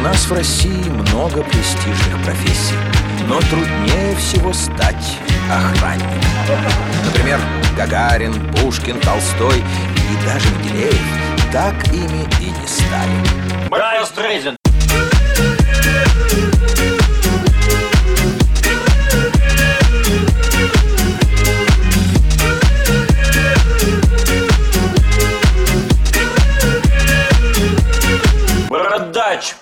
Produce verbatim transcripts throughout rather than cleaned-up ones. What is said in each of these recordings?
нас в России много престижных профессий, но труднее всего стать охранником. Например, Гагарин, Пушкин, Толстой и даже Менделеев так ими и не стали. Брайан Стрейзен. Бородач.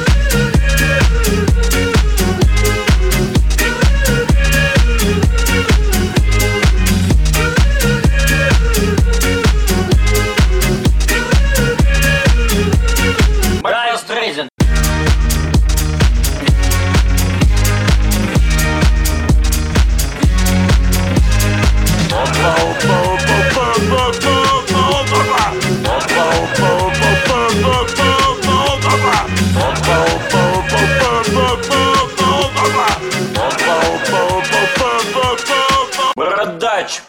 Брайан Стрейзен. Бородач.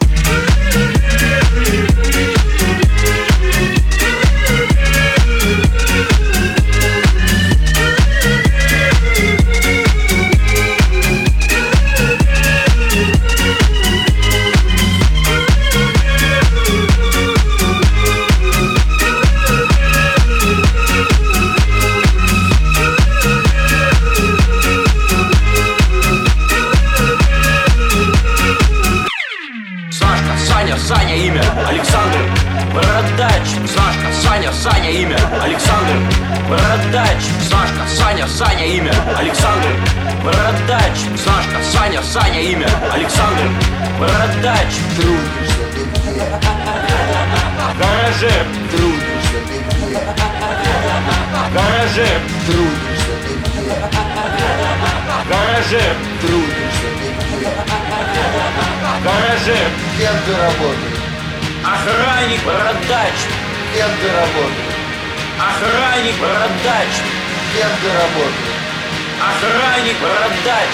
Саня, имя Александр. Бородач. Сашка, Саня, Саня, имя Александр. Бородач. Сашка, Саня, Саня, имя Александр. Бородач. Сашка, Саня, Саня, имя Александр. Бородач. Трудишься ты где? Гараже. Трудишься ты где? Гараже. Трудишься ты где? Гараже. Трудишься ты где? Гараже. Кем ты работаешь? Охранник. Бородач. Кем ты работаешь? Охранник. Бородач. Кем ты работаешь? Охранник. Бородач.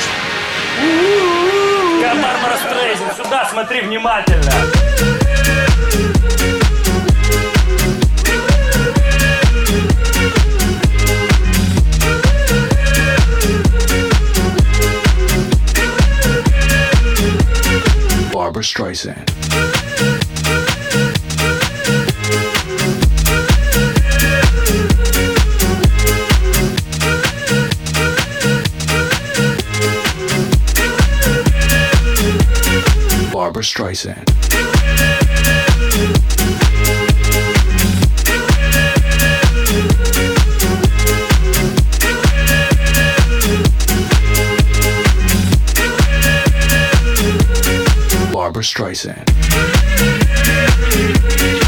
Я Барбара Стрейзен, сюда смотри внимательно. Barbra Streisand. Barbra Streisand. Barbra Streisand.